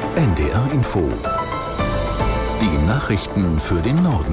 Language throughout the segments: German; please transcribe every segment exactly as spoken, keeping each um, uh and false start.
N D R Info. Die Nachrichten für den Norden.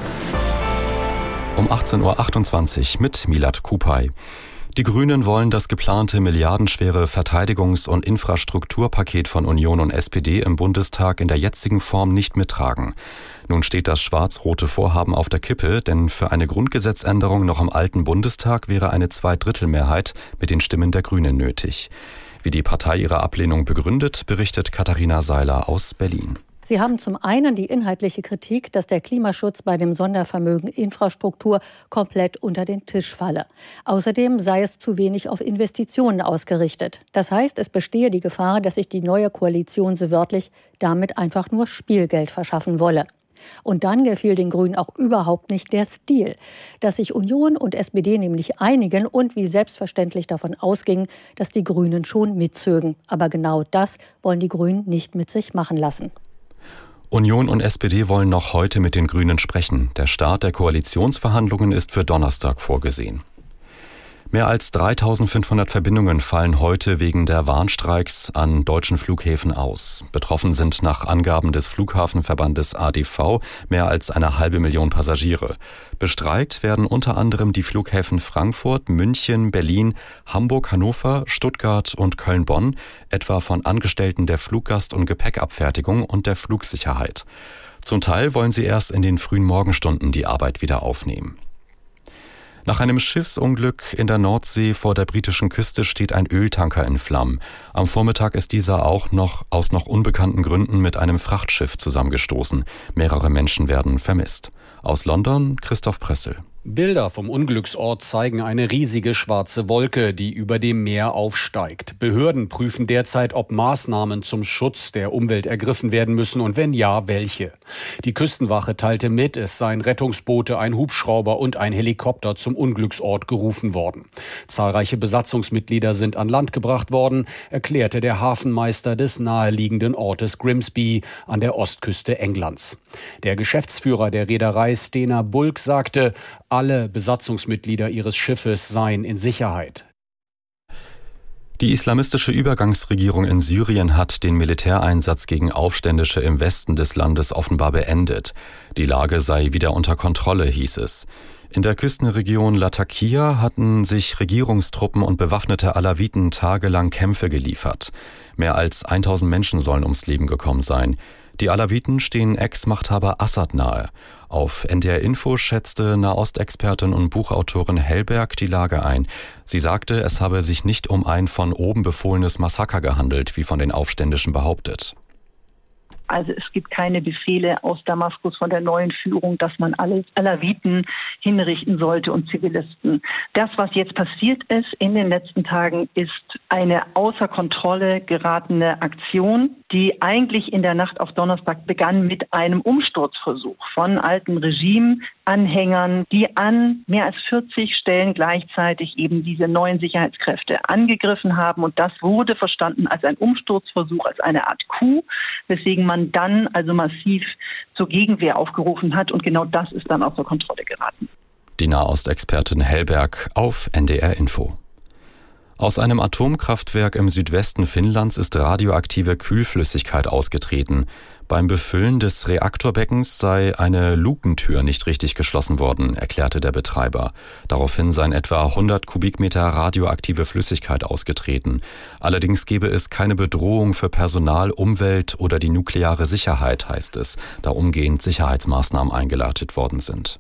Um achtzehn Uhr achtundzwanzig mit Milad Kupay. Die Grünen wollen das geplante milliardenschwere Verteidigungs- und Infrastrukturpaket von Union und S P D im Bundestag in der jetzigen Form nicht mittragen. Nun steht das schwarz-rote Vorhaben auf der Kippe, denn für eine Grundgesetzänderung noch im alten Bundestag wäre eine Zweidrittelmehrheit mit den Stimmen der Grünen nötig. Wie die Partei ihre Ablehnung begründet, berichtet Katharina Seiler aus Berlin. Sie haben zum einen die inhaltliche Kritik, dass der Klimaschutz bei dem Sondervermögen Infrastruktur komplett unter den Tisch falle. Außerdem sei es zu wenig auf Investitionen ausgerichtet. Das heißt, es bestehe die Gefahr, dass sich die neue Koalition so wörtlich damit einfach nur Spielgeld verschaffen wolle. Und dann gefiel den Grünen auch überhaupt nicht der Stil, dass sich Union und S P D nämlich einigen und wie selbstverständlich davon ausgingen, dass die Grünen schon mitzögen. Aber genau das wollen die Grünen nicht mit sich machen lassen. Union und S P D wollen noch heute mit den Grünen sprechen. Der Start der Koalitionsverhandlungen ist für Donnerstag vorgesehen. Mehr als dreitausendfünfhundert Verbindungen fallen heute wegen der Warnstreiks an deutschen Flughäfen aus. Betroffen sind nach Angaben des Flughafenverbandes A D V mehr als eine halbe Million Passagiere. Bestreikt werden unter anderem die Flughäfen Frankfurt, München, Berlin, Hamburg, Hannover, Stuttgart und Köln-Bonn, etwa von Angestellten der Fluggast- und Gepäckabfertigung und der Flugsicherheit. Zum Teil wollen sie erst in den frühen Morgenstunden die Arbeit wieder aufnehmen. Nach einem Schiffsunglück in der Nordsee vor der britischen Küste steht ein Öltanker in Flammen. Am Vormittag ist dieser auch noch aus noch unbekannten Gründen mit einem Frachtschiff zusammengestoßen. Mehrere Menschen werden vermisst. Aus London Christoph Pressel. Bilder vom Unglücksort zeigen eine riesige schwarze Wolke, die über dem Meer aufsteigt. Behörden prüfen derzeit, ob Maßnahmen zum Schutz der Umwelt ergriffen werden müssen und wenn ja, welche. Die Küstenwache teilte mit, es seien Rettungsboote, ein Hubschrauber und ein Helikopter zum Unglücksort gerufen worden. Zahlreiche Besatzungsmitglieder sind an Land gebracht worden, erklärte der Hafenmeister des naheliegenden Ortes Grimsby an der Ostküste Englands. Der Geschäftsführer der Reederei Stena Bulk sagte, alle Besatzungsmitglieder ihres Schiffes seien in Sicherheit. Die islamistische Übergangsregierung in Syrien hat den Militäreinsatz gegen Aufständische im Westen des Landes offenbar beendet. Die Lage sei wieder unter Kontrolle, hieß es. In der Küstenregion Latakia hatten sich Regierungstruppen und bewaffnete Alawiten tagelang Kämpfe geliefert. Mehr als tausend Menschen sollen ums Leben gekommen sein. Die Alawiten stehen Ex-Machthaber Assad nahe. Auf N D R Info schätzte Nahostexpertin und Buchautorin Hellberg die Lage ein. Sie sagte, es habe sich nicht um ein von oben befohlenes Massaker gehandelt, wie von den Aufständischen behauptet. Also es gibt keine Befehle aus Damaskus von der neuen Führung, dass man alle Alawiten hinrichten sollte und Zivilisten. Das, was jetzt passiert ist in den letzten Tagen, ist eine außer Kontrolle geratene Aktion, die eigentlich in der Nacht auf Donnerstag begann mit einem Umsturzversuch von alten Regimeanhängern, die an mehr als vierzig Stellen gleichzeitig eben diese neuen Sicherheitskräfte angegriffen haben. Und das wurde verstanden als ein Umsturzversuch, als eine Art Coup, weswegen man dann also massiv zur Gegenwehr aufgerufen hat. Und genau das ist dann außer Kontrolle geraten. Die Nahostexpertin Hellberg auf N D R Info. Aus einem Atomkraftwerk im Südwesten Finnlands ist radioaktive Kühlflüssigkeit ausgetreten. Beim Befüllen des Reaktorbeckens sei eine Lukentür nicht richtig geschlossen worden, erklärte der Betreiber. Daraufhin seien etwa hundert Kubikmeter radioaktive Flüssigkeit ausgetreten. Allerdings gebe es keine Bedrohung für Personal, Umwelt oder die nukleare Sicherheit, heißt es, da umgehend Sicherheitsmaßnahmen eingeleitet worden sind.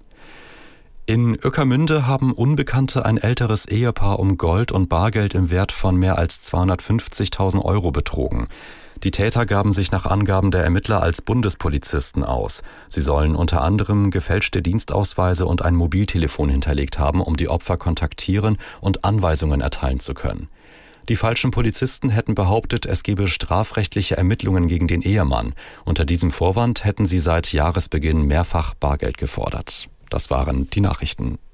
In Ueckermünde haben Unbekannte ein älteres Ehepaar um Gold und Bargeld im Wert von mehr als zweihundertfünfzigtausend Euro betrogen. Die Täter gaben sich nach Angaben der Ermittler als Bundespolizisten aus. Sie sollen unter anderem gefälschte Dienstausweise und ein Mobiltelefon hinterlegt haben, um die Opfer kontaktieren und Anweisungen erteilen zu können. Die falschen Polizisten hätten behauptet, es gebe strafrechtliche Ermittlungen gegen den Ehemann. Unter diesem Vorwand hätten sie seit Jahresbeginn mehrfach Bargeld gefordert. Das waren die Nachrichten.